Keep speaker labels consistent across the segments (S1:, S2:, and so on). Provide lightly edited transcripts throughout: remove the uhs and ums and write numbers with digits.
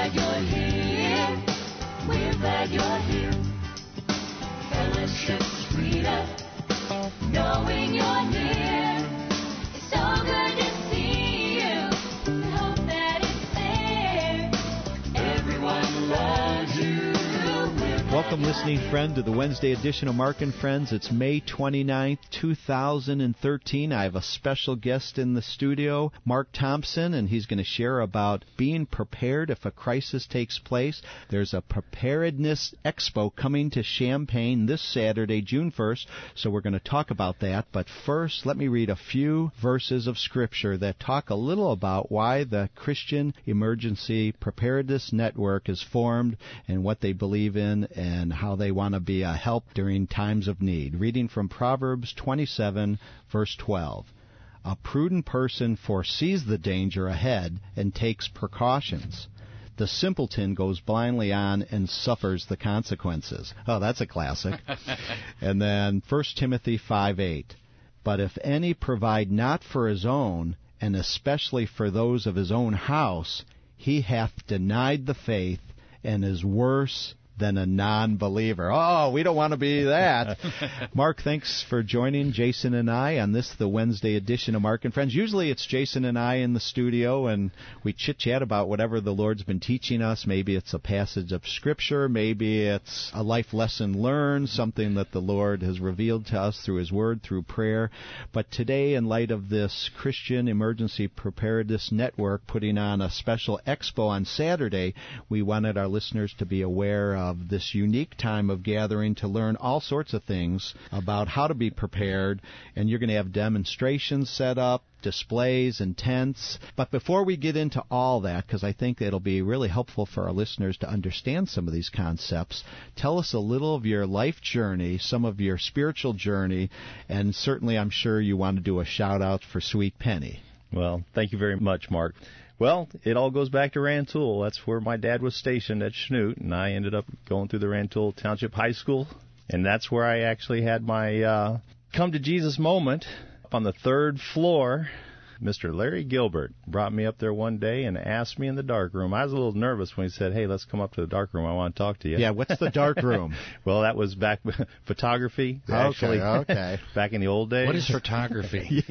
S1: glad you're here. We're glad you're here. Fellowship's freedom, knowing you're near. It's so good to see you. We hope that it's there. Everyone loves you.
S2: Welcome, listening friend, to the Wednesday edition of Mark and Friends. It's May 29th, 2013. I have a special guest in the studio, Mark Thompson, and he's going to share about being prepared if a crisis takes place. There's a preparedness expo coming to Champaign this Saturday, June 1st, so we're going to talk about that. But first, let me read a few verses of Scripture that talk a little about why the Christian Emergency Preparedness Network is formed and what they believe in and how they want to be a help during times of need. Reading from Proverbs 27, verse 12. A prudent person foresees the danger ahead and takes precautions. The simpleton goes blindly on and suffers the consequences. Oh, that's a classic. And then 1 Timothy 5:8. But if any provide not for his own, and especially for those of his own house, he hath denied the faith and is worse than a non-believer. Oh, we don't want to be that. Mark, thanks for joining Jason and I on the Wednesday edition of Mark and Friends. Usually it's Jason and I in the studio, and we chit-chat about whatever the Lord's been teaching us. Maybe it's a passage of Scripture. Maybe it's a life lesson learned, something that the Lord has revealed to us through His Word, through prayer. But today, in light of this Christian Emergency Preparedness Network putting on a special expo on Saturday, we wanted our listeners to be aware of this unique time of gathering to learn all sorts of things about how to be prepared. And you're going to have demonstrations set up, displays and tents. But before we get into all that, because I think it'll be really helpful for our listeners to understand some of these concepts, tell us a little of your life journey, some of your spiritual journey, and certainly I'm sure you want to do a shout-out for Sweet Penny.
S3: Well, thank you very much, Mark. Well, it all goes back to Rantoul. That's where my dad was stationed at Schnute, and I ended up going through the Rantoul Township High School, and that's where I actually had my come to Jesus moment. Up on the third floor, Mr. Larry Gilbert brought me up there one day and asked me in the dark room. I was a little nervous when he said, "Hey, let's come up to the dark room. I want to talk to you."
S2: Yeah, what's the dark room?
S3: Well, that was back photography, actually.
S2: Okay.
S3: Back in the old days.
S4: What is photography?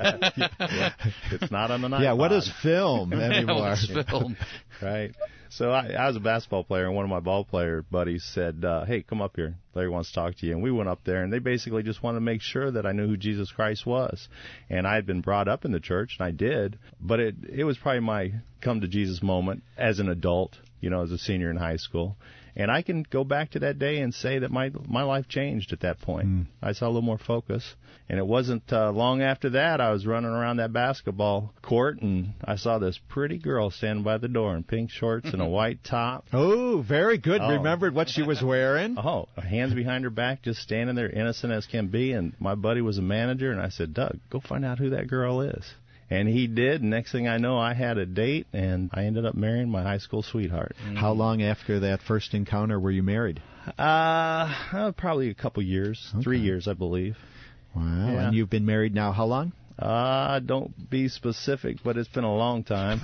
S3: Yeah. It's not on the iPod.
S2: Yeah, what is film anymore?
S4: What is film?
S3: Right. So I was a basketball player, and one of my ball player buddies said, "Hey, come up here. Larry wants to talk to you." And we went up there, and they basically just wanted to make sure that I knew who Jesus Christ was. And I had been brought up in the church, and I did. But it was probably my come to Jesus moment as an adult, as a senior in high school. And I can go back to that day and say that my life changed at that point. I saw a little more focus. And it wasn't long after that I was running around that basketball court, and I saw this pretty girl standing by the door in pink shorts and a white top.
S2: Oh, very good.
S3: Oh.
S2: Remembered what she was wearing?
S3: Oh, hands behind her back, just standing there, innocent as can be. And my buddy was a manager, and I said, "Doug, go find out who that girl is." And he did. And next thing I know, I had a date, and I ended up marrying my high school sweetheart.
S2: How long after that first encounter were you married?
S3: Probably a couple years, okay. 3 years, I believe.
S2: Wow.
S3: Yeah.
S2: And you've been married now how long?
S3: Don't be specific, but it's been a long time.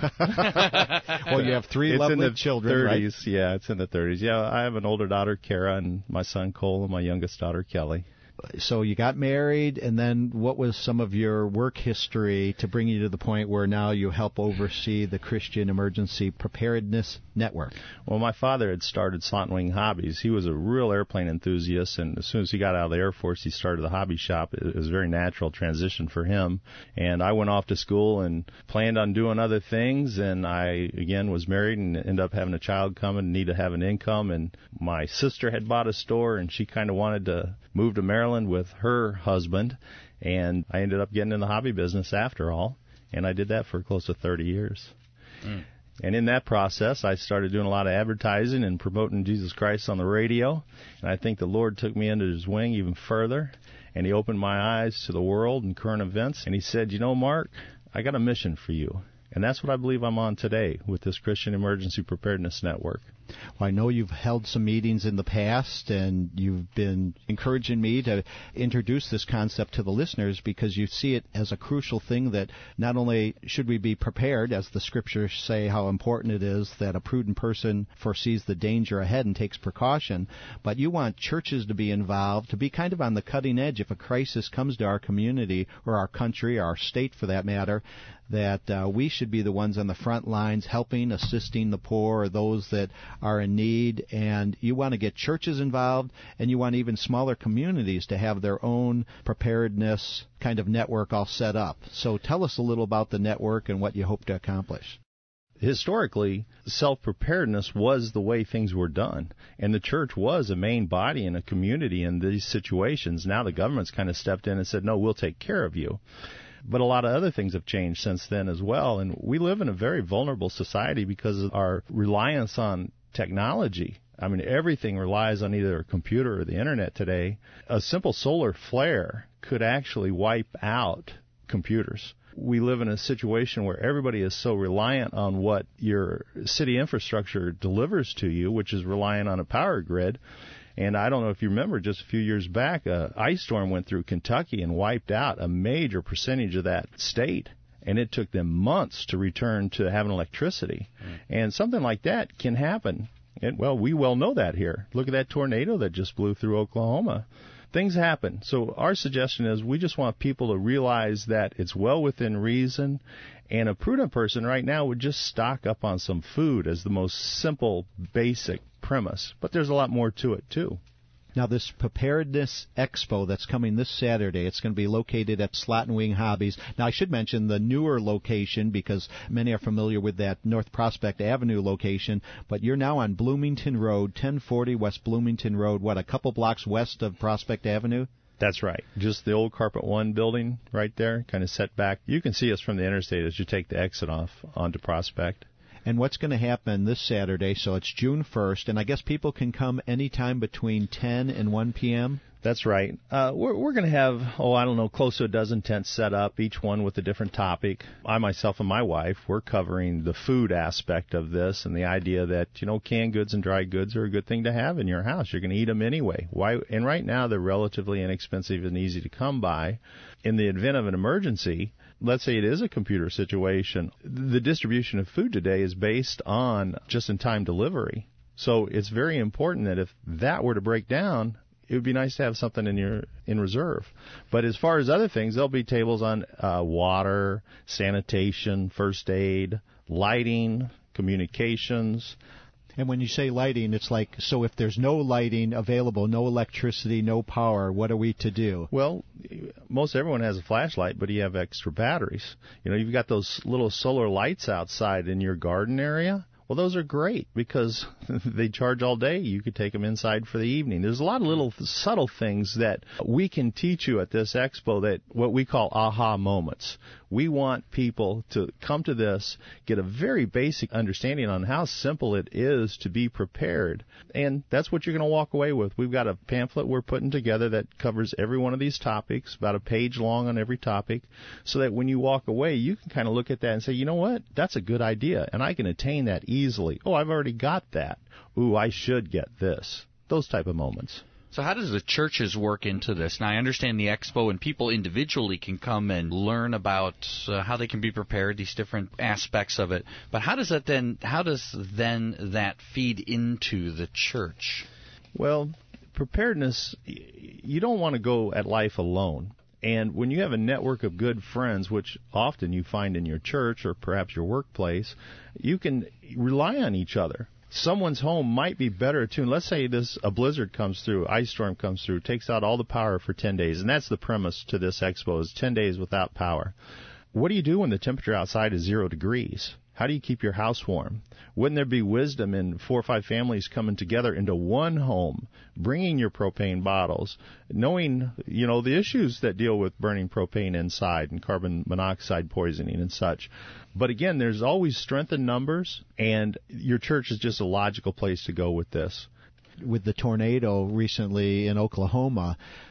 S2: Well, you have three lovely children,
S3: 30s,
S2: right?
S3: Yeah, it's in the 30s. Yeah, I have an older daughter, Kara, and my son, Cole, and my youngest daughter, Kelly.
S2: So you got married, and then what was some of your work history to bring you to the point where now you help oversee the Christian Emergency Preparedness Network?
S3: Well, my father had started Slant Wing Hobbies. He was a real airplane enthusiast, and as soon as he got out of the Air Force, he started the hobby shop. It was a very natural transition for him. And I went off to school and planned on doing other things, and I, again, was married and ended up having a child come and needed to have an income. And my sister had bought a store, and she kind of wanted to move to Maryland with her husband, and I ended up getting in the hobby business after all, and I did that for close to 30 years. And in that process, I started doing a lot of advertising and promoting Jesus Christ on the radio, and I think the Lord took me under His wing even further, and He opened my eyes to the world and current events, and He said, "You know, Mark, I got a mission for you." And that's what I believe I'm on today with this Christian Emergency Preparedness Network.
S2: Well, I know you've held some meetings in the past, and you've been encouraging me to introduce this concept to the listeners because you see it as a crucial thing that not only should we be prepared, as the scriptures say how important it is that a prudent person foresees the danger ahead and takes precaution, but you want churches to be involved, to be kind of on the cutting edge if a crisis comes to our community or our country or our state for that matter, that we should be the ones on the front lines helping, assisting the poor or those that are in need. And you want to get churches involved, and you want even smaller communities to have their own preparedness kind of network all set up. So tell us a little about the network and what you hope to accomplish.
S3: Historically, self-preparedness was the way things were done, and the church was a main body in a community in these situations. Now the government's kind of stepped in and said, no, we'll take care of you. But a lot of other things have changed since then as well, and we live in a very vulnerable society because of our reliance on technology. I mean, everything relies on either a computer or the internet today. A simple solar flare could actually wipe out computers. We live in a situation where everybody is so reliant on what your city infrastructure delivers to you, which is reliant on a power grid. And I don't know if you remember, just a few years back, an ice storm went through Kentucky and wiped out a major percentage of that state. And it took them months to return to having electricity. And something like that can happen. And, well, we well know that here. Look at that tornado that just blew through Oklahoma. Things happen. So our suggestion is we just want people to realize that it's well within reason, and a prudent person right now would just stock up on some food as the most simple, basic premise. But there's a lot more to it, too.
S2: Now, this Preparedness Expo that's coming this Saturday, it's going to be located at Slot and Wing Hobbies. Now, I should mention the newer location because many are familiar with that North Prospect Avenue location, but you're now on Bloomington Road, 1040 West Bloomington Road, a couple blocks west of Prospect Avenue?
S3: That's right. Just the old Carpet One building right there, kind of set back. You can see us from the interstate as you take the exit off onto Prospect.
S2: And what's going to happen this Saturday, so it's June 1st, and I guess people can come anytime between 10 and 1 p.m.?
S3: That's right. We're going to have, close to a dozen tents set up, each one with a different topic. I, myself, and my wife, we're covering the food aspect of this and the idea that, canned goods and dry goods are a good thing to have in your house. You're going to eat them anyway. Why? And right now, they're relatively inexpensive and easy to come by. In the event of an emergency, let's say it is a computer situation, the distribution of food today is based on just-in-time delivery. So it's very important that if that were to break down, it would be nice to have something in reserve. But as far as other things, there'll be tables on water, sanitation, first aid, lighting, communications.
S2: And when you say lighting, it's like, so if there's no lighting available, no electricity, no power, what are we to do?
S3: Well, most everyone has a flashlight, but you have extra batteries. You've got those little solar lights outside in your garden area. Well, those are great because they charge all day. You could take them inside for the evening. There's a lot of little subtle things that we can teach you at this expo, that what we call aha moments. We want people to come to this, get a very basic understanding on how simple it is to be prepared. And that's what you're going to walk away with. We've got a pamphlet we're putting together that covers every one of these topics, about a page long on every topic, so that when you walk away, you can kind of look at that and say, you know what, that's a good idea, and I can attain that easily. Oh, I've already got that. Ooh, I should get this. Those type of moments.
S4: So how does the churches work into this? Now, I understand the expo and people individually can come and learn about how they can be prepared, these different aspects of it. But how does then that feed into the church?
S3: Well, preparedness, you don't want to go at life alone. And when you have a network of good friends, which often you find in your church or perhaps your workplace, you can rely on each other. Someone's home might be better attuned. Let's say a blizzard comes through, ice storm comes through, takes out all the power for 10 days. And that's the premise to this expo, is 10 days without power. What do you do when the temperature outside is 0 degrees? How do you keep your house warm? Wouldn't there be wisdom in 4 or 5 families coming together into one home, bringing your propane bottles, knowing, the issues that deal with burning propane inside and carbon monoxide poisoning and such? But again, there's always strength in numbers, and your church is just a logical place to go with this.
S2: With the tornado recently in Oklahoma,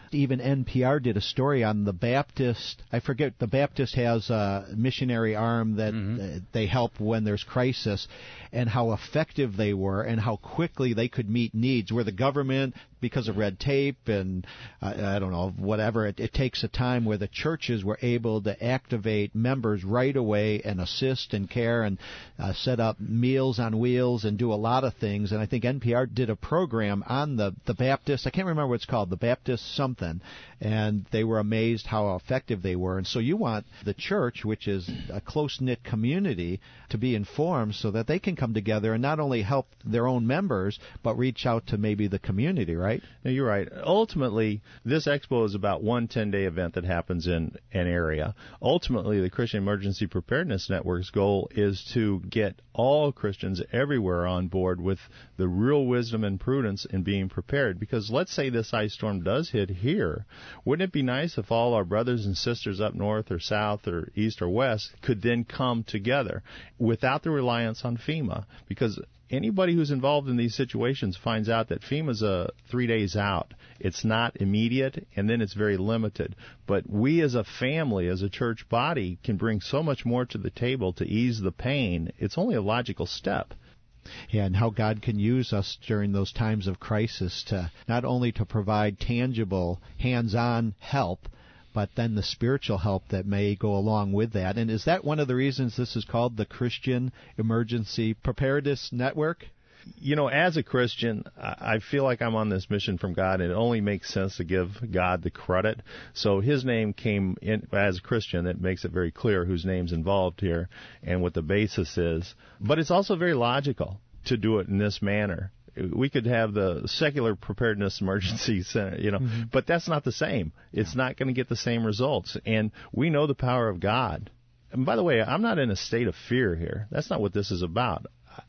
S2: Even NPR did a story on the Baptist. I forget, the Baptist has a missionary arm that they help when there's crisis, and how effective they were and how quickly they could meet needs, where the government, because of red tape and I don't know, whatever, it takes a time, where the churches were able to activate members right away and assist and care and set up Meals on Wheels and do a lot of things. And I think NPR did a program on the Baptist, I can't remember what it's called, the Baptist something, and they were amazed how effective they were. And so you want the church, which is a close-knit community, to be informed so that they can come together and not only help their own members, but reach out to maybe the community, right?
S3: No, you're right. Ultimately, this expo is about one 10-day event that happens in an area. Ultimately, the Christian Emergency Preparedness Network's goal is to get all Christians everywhere on board with the real wisdom and prudence in being prepared. Because let's say this ice storm does hit here. Wouldn't it be nice if all our brothers and sisters up north or south or east or west could then come together without the reliance on FEMA? Because anybody who's involved in these situations finds out that FEMA's 3 days out. It's not immediate, and then it's very limited. But we as a family, as a church body, can bring so much more to the table to ease the pain. It's only a logical step.
S2: Yeah, and how God can use us during those times of crisis to not only to provide tangible, hands-on help, but then the spiritual help that may go along with that. And is that one of the reasons this is called the Christian Emergency Preparedness Network?
S3: You know, as a Christian, I feel like I'm on this mission from God, and it only makes sense to give God the credit. So his name came in as a Christian. It makes it very clear whose name's involved here and what the basis is. But it's also very logical to do it in this manner. We could have the secular preparedness emergency center, but that's not the same. It's not going to get the same results. And we know the power of God. And by the way, I'm not in a state of fear here. That's not what this is about.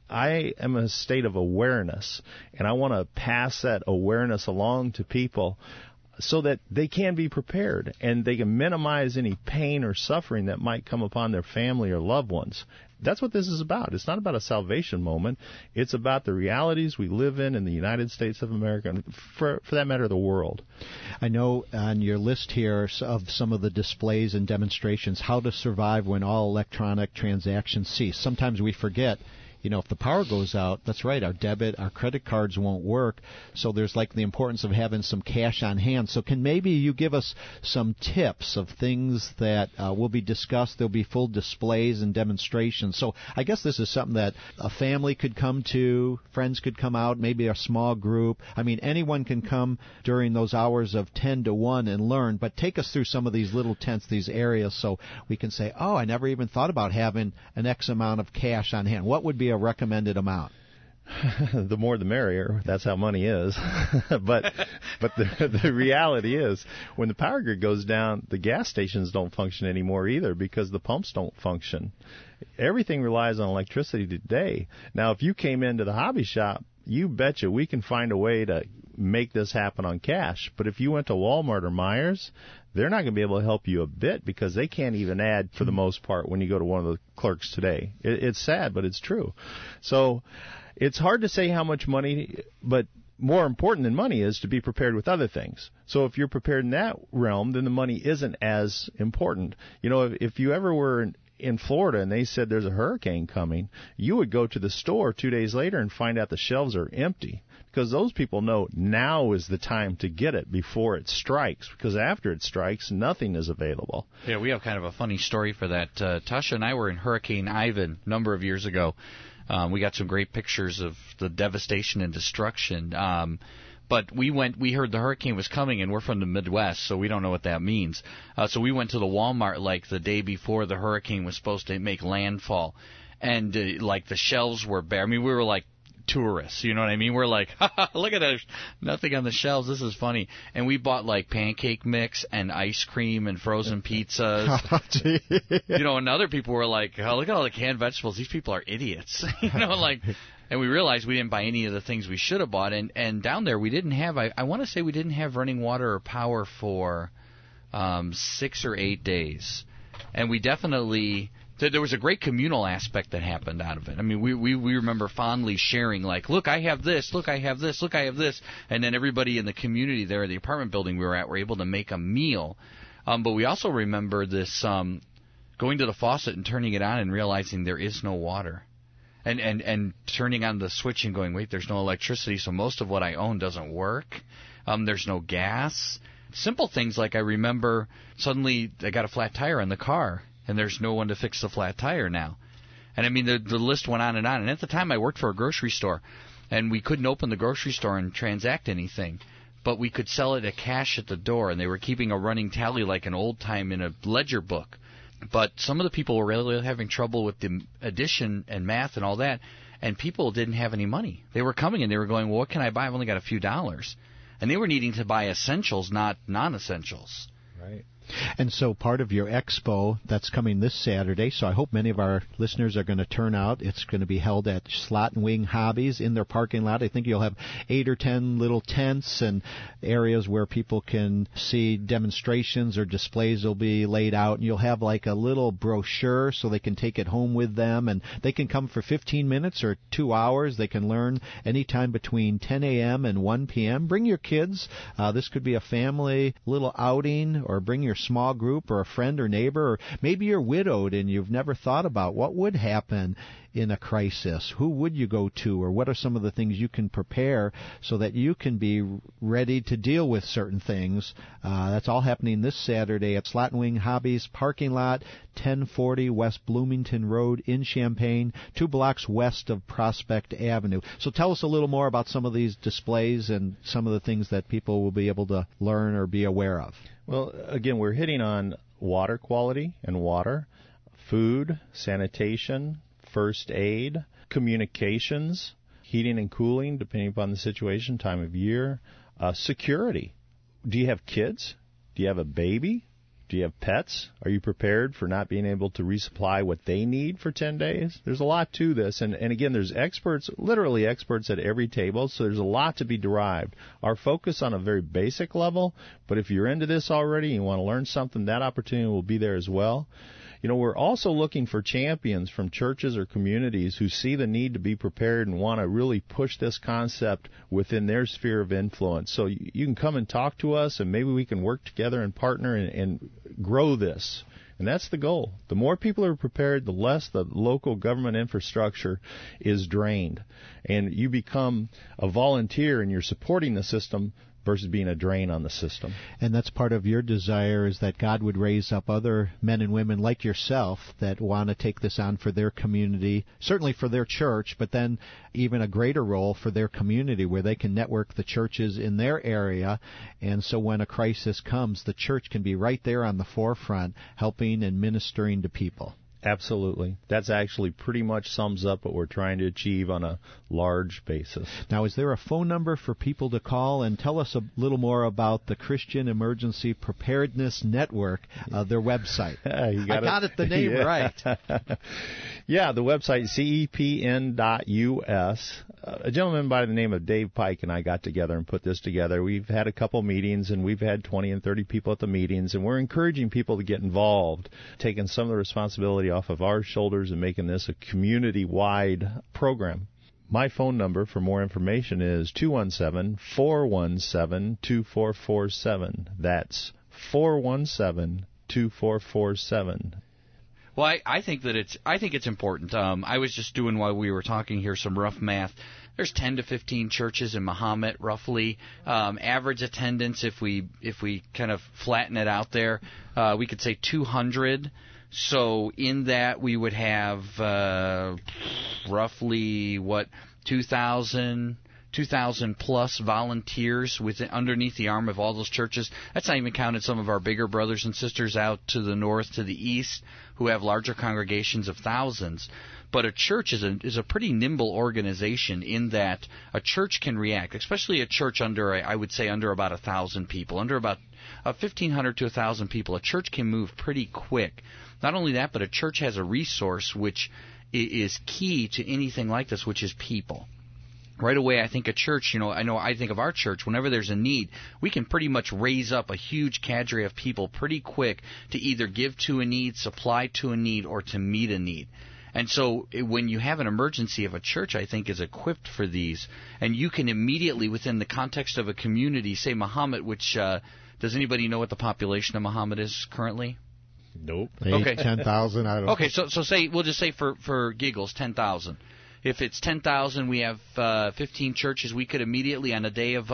S3: I am in a state of awareness, and I want to pass that awareness along to people so that they can be prepared and they can minimize any pain or suffering that might come upon their family or loved ones. That's what this is about. It's not about a salvation moment. It's about the realities we live in the United States of America, and for that matter, the world.
S2: I know on your list here of some of the displays and demonstrations, how to survive when all electronic transactions cease. Sometimes we forget, if the power goes out, that's right, our debit, our credit cards won't work. So there's like the importance of having some cash on hand. So can maybe you give us some tips of things that will be discussed? There'll be full displays and demonstrations. So I guess this is something that a family could come to, friends could come out, maybe a small group. I mean, anyone can come during those hours of 10 to 1 and learn. But take us through some of these little tents, these areas, so we can say, oh, I never even thought about having an X amount of cash on hand. What would be a recommended amount?
S3: The more the merrier. That's how money is. but the reality is, when the power grid goes down, the gas stations don't function anymore either because the pumps don't function. Everything relies on electricity today. Now, if you came into the hobby shop, you betcha we can find a way to make this happen on cash. But if you went to Walmart or Myers, they're not going to be able to help you a bit because they can't even add, for the most part, when you go to one of the clerks today. It's sad, but it's true. So it's hard to say how much money, but more important than money is to be prepared with other things. So if you're prepared in that realm, then the money isn't as important. If you ever were in Florida and they said there's a hurricane coming, you would go to the store 2 days later and find out the shelves are empty because those people know now is the time to get it before it strikes, because after it strikes, nothing is available.
S4: Yeah, we have kind of a funny story for that. Tasha and I were in Hurricane Ivan a number of years ago. We got some great pictures of the devastation and destruction. But we heard the hurricane was coming, and we're from the Midwest, so we don't know what that means. So we went to the Walmart like the day before the hurricane was supposed to make landfall. And like the shelves were bare. I mean, we were like tourists, you know what I mean? We're like, look at that, nothing on the shelves, this is funny. And we bought like pancake mix and ice cream and frozen pizzas. And other people were like, oh, look at all the canned vegetables, these people are idiots. And we realized we didn't buy any of the things we should have bought. And down there we didn't have, I want to say we didn't have running water or power for 6 or 8 days. And we definitely There was a great communal aspect that happened out of it. I mean, we remember fondly sharing, like, look, I have this, look, I have this, look, I have this. And then everybody in the community there, the apartment building we were at, were able to make a meal. But we also remember this going to the faucet and turning it on and realizing there is no water. And turning on the switch and going, wait, there's no electricity, so most of what I own doesn't work. There's no gas. Simple things like I remember suddenly I got a flat tire on the car. And there's no one to fix the flat tire now. And I mean, the list went on. And at the time, I worked for a grocery store, and we couldn't open the grocery store and transact anything. But we could sell it at cash at the door, and they were keeping a running tally like an old time in a ledger book. But some of the people were really having trouble with the addition and math and all that, and people didn't have any money. They were coming and they were going, well, what can I buy? I've only got a few dollars. And they were needing to buy essentials, not non-essentials.
S3: Right.
S2: And so part of your expo that's coming this Saturday, so I hope many of our listeners are going to turn out. It's going to be held at Slot and Wing Hobbies in their parking lot. I think you'll have 8 or 10 little tents and areas where people can see demonstrations or displays will be laid out. And you'll have like a little brochure so they can take it home with them. And they can come for 15 minutes or 2 hours. They can learn anytime between 10 a.m. and 1 p.m. Bring your kids. This could be a family little outing, or bring your small group or a friend or neighbor, or maybe you're widowed and you've never thought about what would happen in a crisis. Who would you go to, or what are some of the things you can prepare so that you can be ready to deal with certain things? That's all happening this Saturday at Slot and Wing Hobbies parking lot, 1040 West Bloomington Road in Champaign, 2 blocks west of Prospect Avenue. So tell us a little more about some of these displays and some of the things that people will be able to learn or be aware of.
S3: Well, again, we're hitting on water quality and water, food, sanitation, first aid, communications, heating and cooling, depending upon the situation, time of year, security. Do you have kids? Do you have a baby? Do you have pets? Are you prepared for not being able to resupply what they need for 10 days? There's a lot to this. And again, there's experts, literally experts at every table, so there's a lot to be derived. Our focus on a very basic level, but if you're into this already and you want to learn something, that opportunity will be there as well. You know, we're also looking for champions from churches or communities who see the need to be prepared and want to really push this concept within their sphere of influence. So you can come and talk to us, and maybe we can work together and partner and grow this. And that's the goal. The more people are prepared, the less the local government infrastructure is drained. And you become a volunteer and you're supporting the system versus being a drain on the system.
S2: And that's part of your desire, is that God would raise up other men and women like yourself that want to take this on for their community, certainly for their church, but then even a greater role for their community where they can network the churches in their area. And so when a crisis comes, the church can be right there on the forefront helping and ministering to people.
S3: Absolutely. That's actually pretty much sums up what we're trying to achieve on a large basis.
S2: Now, is there a phone number for people to call? And tell us a little more about the Christian Emergency Preparedness Network, their website.
S3: I
S2: got it the name right.
S3: Yeah, the website, cepn.us. A gentleman by the name of Dave Pike and I got together and put this together. We've had a couple meetings, and we've had 20 and 30 people at the meetings, and we're encouraging people to get involved, taking some of the responsibility off of our shoulders and making this a community-wide program. My phone number for more information is 217-417-2447. That's 417-2447.
S4: Well, I think it's important. I was just doing, while we were talking here, some rough math. There's 10 to 15 churches in Mahomet, roughly. Average attendance, if we kind of flatten it out there, we could say 200. So in that we would have roughly 2,000 plus volunteers underneath the arm of all those churches. That's not even counting some of our bigger brothers and sisters out to the north, to the east, who have larger congregations of thousands. But a church is a pretty nimble organization in that a church can react, especially a church under about 1,000 people, under about 1,500 to 1,000 people. A church can move pretty quick. Not only that, but a church has a resource which is key to anything like this, which is people. right away, I think a church, I think of our church, whenever there's a need, we can pretty much raise up a huge cadre of people pretty quick to either give to a need, supply to a need, or to meet a need. And so when you have an emergency, if a church, I think, is equipped for these, and you can immediately, within the context of a community, say Mahomet, which, does anybody know what the population of Mahomet is currently?
S3: Nope.
S4: Okay.
S5: 10,000, I don't know.
S4: Okay, so say, we'll just say for giggles, 10,000. If it's 10,000, we have 15 churches. We could immediately, on a day of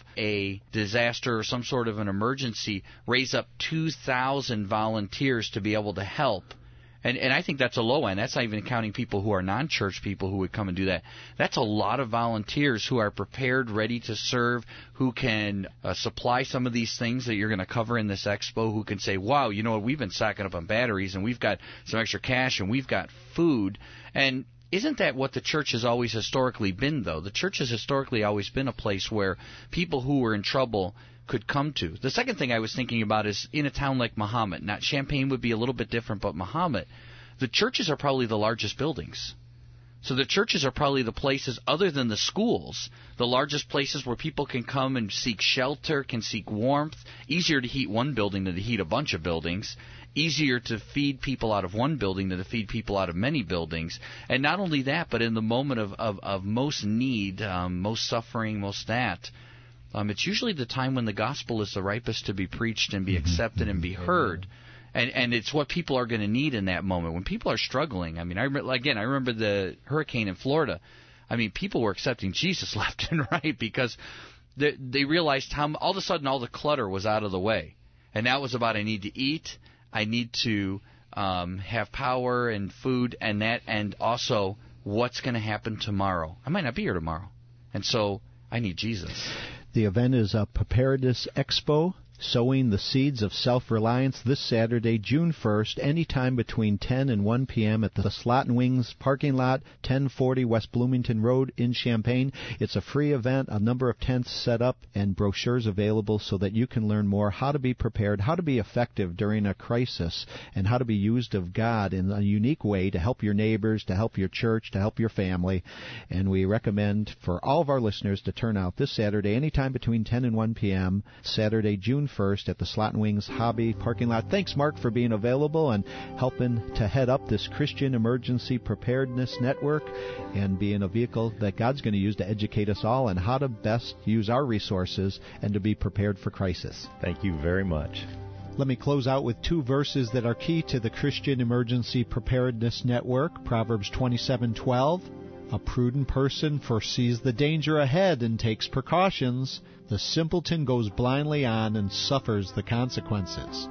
S4: a disaster or some sort of an emergency, raise up 2,000 volunteers to be able to help. And I think that's a low end. That's not even counting people who are non-church people who would come and do that. That's a lot of volunteers who are prepared, ready to serve, who can supply some of these things that you're going to cover in this expo, who can say, wow, you know what, we've been stocking up on batteries, and we've got some extra cash, and we've got food. And isn't that what the church has always historically been, though? The church has historically always been a place where people who were in trouble could come to. The second thing I was thinking about is in a town like Mahomet. Now, Champaign would be a little bit different, but Mahomet, the churches are probably the largest buildings. So the churches are probably the places, other than the schools, the largest places where people can come and seek shelter, can seek warmth. Easier to heat one building than to heat a bunch of buildings. Easier to feed people out of one building than to feed people out of many buildings. And not only that, but in the moment of most need, most suffering, most that, it's usually the time when the gospel is the ripest to be preached and be accepted and be heard. And it's what people are going to need in that moment. When people are struggling, I mean, I remember the hurricane in Florida. I mean, people were accepting Jesus left and right because they realized how all of a sudden all the clutter was out of the way. And now it was about, I need to eat, I need to have power and food, and also what's going to happen tomorrow. I might not be here tomorrow. And so I need Jesus.
S2: The event is a Preparedness Expo, sowing the seeds of self-reliance, this Saturday, June 1st, anytime between 10 and 1 p.m. at the Slot and Wings parking lot, 1040 West Bloomington Road in Champaign. It's a free event, a number of tents set up, and brochures available so that you can learn more how to be prepared, how to be effective during a crisis, and how to be used of God in a unique way to help your neighbors, to help your church, to help your family. And we recommend for all of our listeners to turn out this Saturday, anytime between 10 and 1 p.m., Saturday, June 1st at the Slot and Wings Hobby parking lot. Thanks, Mark, for being available and helping to head up this Christian Emergency Preparedness Network and being a vehicle that God's going to use to educate us all on how to best use our resources and to be prepared for crisis.
S3: Thank you very much.
S2: Let me close out with two verses that are key to the Christian Emergency Preparedness Network. Proverbs 27:12. A prudent person foresees the danger ahead and takes precautions. The simpleton goes blindly on and suffers the consequences.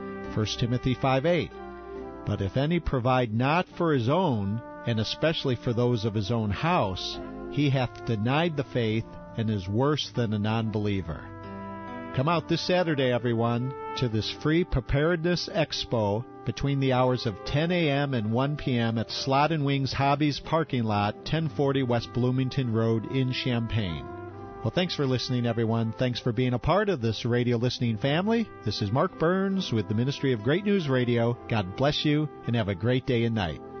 S2: 1 Timothy 5:8. But if any provide not for his own, and especially for those of his own house, he hath denied the faith and is worse than a non-believer. Come out this Saturday, everyone, to this free Preparedness Expo between the hours of 10 a.m. and 1 p.m. at Slot and Wings Hobbies parking lot, 1040 West Bloomington Road in Champaign. Well, thanks for listening, everyone. Thanks for being a part of this radio listening family. This is Mark Burns with the Ministry of Great News Radio. God bless you, and have a great day and night.